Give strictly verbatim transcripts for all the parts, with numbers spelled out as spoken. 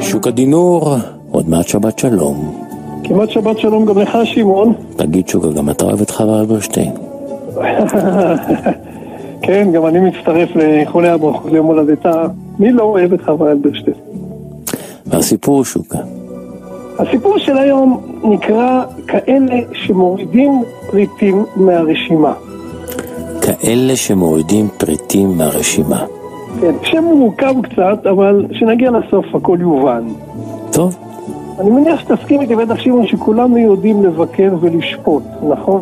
שוקה דינור, עוד מעט שבת שלום. כמעט שבת שלום גם לך, שמעון. תגיד שוקה, גם אתה אוהב את חווה אלברשטיין? כן, גם אני מצטרף לחולי הברכות ליום הולדתה. מי לא אוהב את חווה אלברשטיין? והסיפור, שוקה? הסיפור של היום נקרא כאלה שמורידים פריטים מהרשימה. כאלה שמורידים פריטים מהרשימה. כן, שם מורכב קצת, אבל שנגיע לסוף הכל יובן. טוב. אני מניח שתסכים איתי בטח שמעון שכולנו יודעים לבקר ולשפוט, נכון?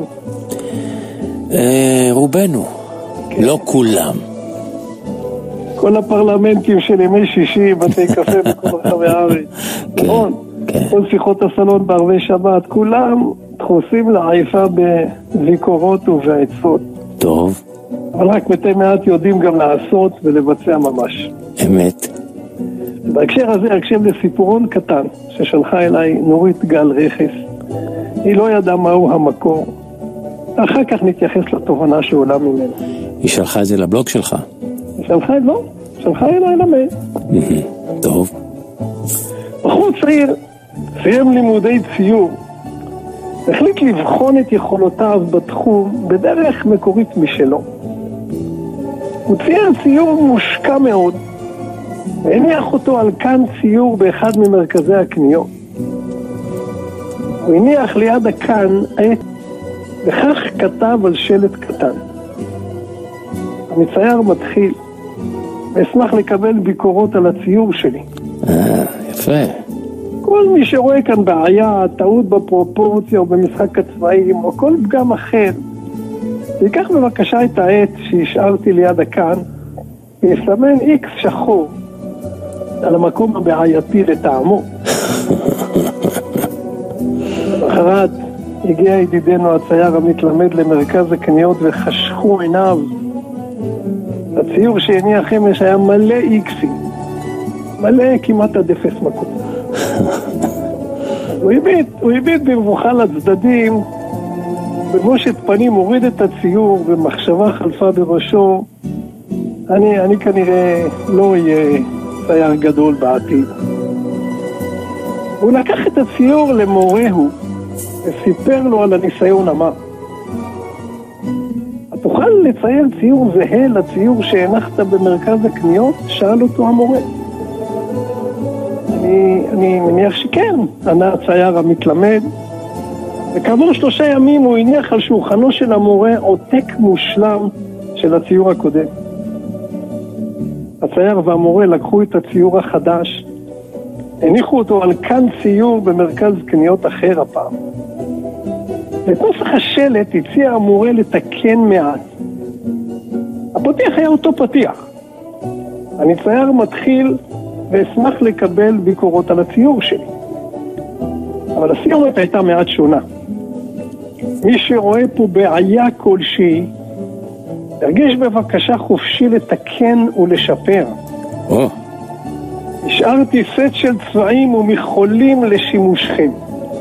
אה, רובנו. כן. לא כולם. כל הפרלמנטים של ימי שישי, בתי קפה בכל רחבי הארץ. כן, נכון? כן. כל שיחות הסלון בערבי שבת, כולם דחוסים לעייפה בביקורות ובעצות. טוב. אבל רק מתי מעט יודעים גם לעשות ולבצע ממש. אמת. בהקשר הזה אקשב לסיפורון קטן ששלחה אליי נורית גל רכס. היא לא ידעה מהו המקור. אחר כך נתייחס לתובנה שעולה ממנו. היא שלחה את זה לבלוג שלך? היא שלחה את לא, שלחה אליי למייל. טוב. בחור צעיר סיים לימודי ציור. החליט לבחון את יכולותיו בתחום בדרך מקורית משלו. הוא צייר ציור מושקע מאוד, והניח אותו על כאן ציור באחד ממרכזי הקניות. הוא הניח ליד הכאן עט, וכך כתב על שלט קטן: המצייר מתחיל, ואשמח לקבל ביקורות על הציור שלי. אה, יפה. כל מי שרואה כאן בעיה, טעות בפרופורציה או במשחק הצבעים או כל פגם אחר, ויקח בבקשה את העט שהשארתי ליד הכאן ויסמן איקס שחור על המקום הבעייתי לטעמו. אחרת הגיע ידידנו הצייר המתלמד למרכז הקניות וחשכו עיניו. הציור שהניח אמש היה מלא איקסים, מלא כמעט עד אפס מקום. הוא הביט, הוא הביט במבוכה לצדדים, בבושת פנים הוריד את הציור ומחשבה חלפה בראשו: אני, אני כנראה לא אהיה צייר גדול בעתיד. הוא לקח את הציור למורהו וסיפר לו על הניסיון. אמר: תוכל לצייר ציור זהה לציור שהנחת במרכז הקניות? שאל אותו המורה. אני, אני מניח שכן, ענה הצייר המתלמד. וכעבור שלושה ימים הוא הניח על שולחנו של המורה עותק מושלם של הציור הקודם. הצייר והמורה לקחו את הציור החדש, הניחו אותו על כאן ציור במרכז קניות אחר הפעם. את נוסח השלט הציע המורה לתקן מעט. הפתיח היה אותו פתיח: אני צייר מתחיל ואשמח לקבל ביקורות על הציור שלי. אבל הסיומת הייתה מעט שונה. מי שרואה פה בעיה כלשהי, תרגיש בבקשה חופשי לתקן ולשפר. Oh. השארתי סט של צבעים ומחולים לשימושכם.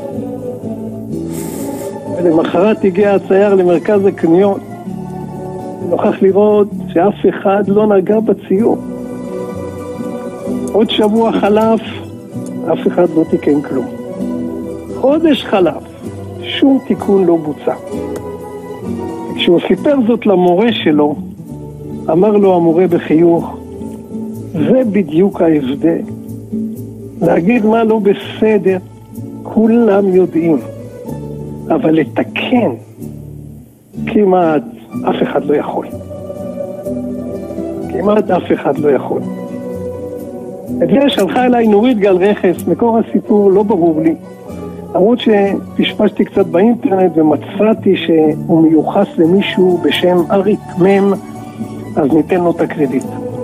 ולמחרת הגיע הצייר למרכז הקניות, ונוכח לראות שאף אחד לא נגע בציור. עוד שבוע חלף, אף אחד לא תיקן כלום. חודש חלף, שום תיקון לא בוצע. כשהוא סיפר זאת למורה שלו, אמר לו המורה בחיוך: זה בדיוק ההבדל. להגיד מה לא בסדר, כולם יודעים. אבל לתקן, כמעט אף אחד לא יכול. כמעט אף אחד לא יכול. את זה שלחה אליי נורית גל רכס. מקור הסיפור לא ברור לי, למרות שפשפשתי קצת באינטרנט ומצאתי שהוא מיוחס למישהו בשם אריק מם, אז ניתן לו את הקרדיט.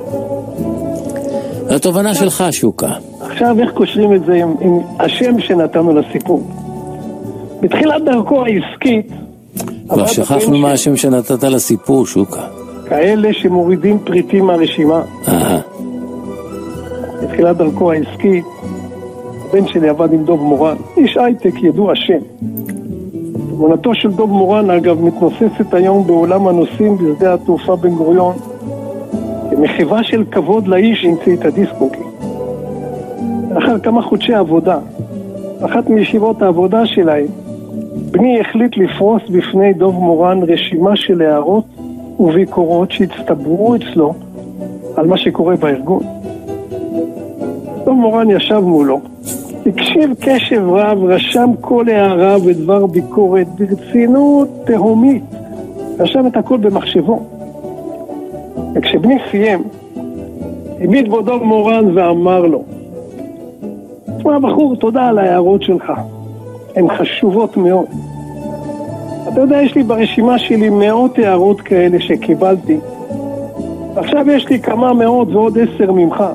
התובנה שלך, שוקה. עכשיו איך קושרים את זה עם, עם השם שנתנו לסיפור? בתחילת דרכו העסקית, כבר שכחנו מה השם שנתת לסיפור, שוקה. כאלה שמורידים פריטים מהרשימה. אהה. בתחילת דרכו העסקית, הבן שלי עבד עם דוב מורן, איש הייטק ידוע שם. תמונתו של דוב מורן אגב מתנוססת היום בעולם הנוסעים בשדה התעופה בן גוריון, כמחווה של כבוד לאיש שהמציא את הדיסק-ג'וקי. לאחר כמה חודשי עבודה, אחת מישיבות העבודה שלהם, בני החליט לפרוס בפני דוב מורן רשימה של הערות וביקורות שהצטברו אצלו על מה שקורה בארגון. דוב מורן ישב מולו, הקשיב קשב רב, רשם כל הערה ודבר ביקורת ברצינות תהומית, רשם את הכל במחשבו. וכשבני סיים, העמיד בו דוב מורן ואמר לו, תשמע בחור, תודה על ההערות שלך, הן חשובות מאוד. אתה יודע, יש לי ברשימה שלי מאות הערות כאלה שקיבלתי, עכשיו יש לי כמה מאות ועוד עשר ממך.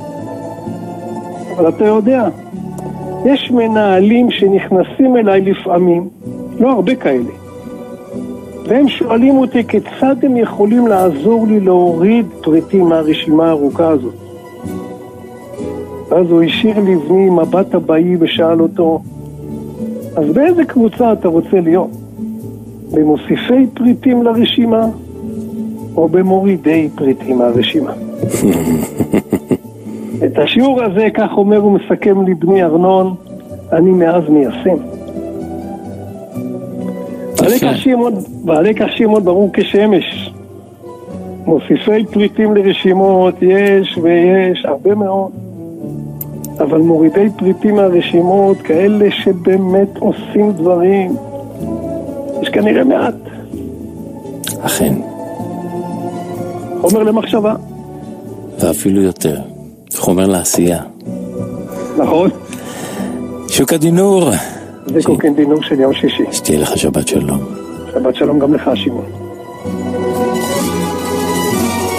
אבל אתה יודע, יש מנהלים שנכנסים אליי לפעמים, לא הרבה כאלה, והם שואלים אותי כיצד הם יכולים לעזור לי להוריד פריטים מהרשימה הארוכה הזאת. אז הוא השאיר לבני מבט הבאי ושאל אותו, אז באיזה קבוצה אתה רוצה להיות? במוסיפי פריטים לרשימה או במורידי פריטים מהרשימה? את השיעור הזה, כך אומר ומסכם לבני ארנון, אני מאז מיישם. והלקח שמעון ברור כשמש. מוסיפי פריטים לרשימות יש ויש הרבה מאוד, אבל מורידי פריטים מהרשימות, כאלה שבאמת עושים דברים, יש כנראה מעט. אכן. חומר למחשבה. ואפילו יותר. חומר לעשייה. נכון. שוקה דינור. זה ש... קוקן דינור של יום שישי. שתהיה לך שבת שלום. שבת שלום גם לך, שמעון.